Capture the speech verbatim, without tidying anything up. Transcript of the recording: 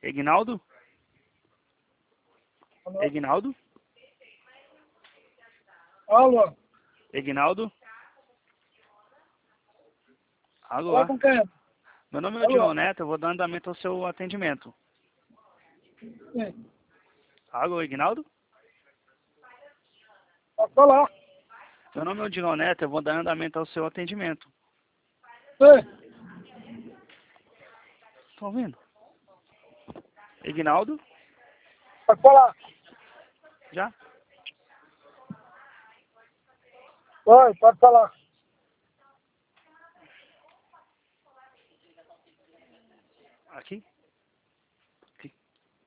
Egnaldo? Alô? Egnaldo? Alô? Egnaldo? Alô? Fala com quem? Meu nome é Alô? Odilon Neto, eu vou dar andamento ao seu atendimento. Sim. Alô, Egnaldo? Pode falar. Meu nome é Odilon Neto, eu vou dar andamento ao seu atendimento. Sim. Tá ouvindo? Egnaldo? Pode falar. Já? Oi, pode falar. Aqui?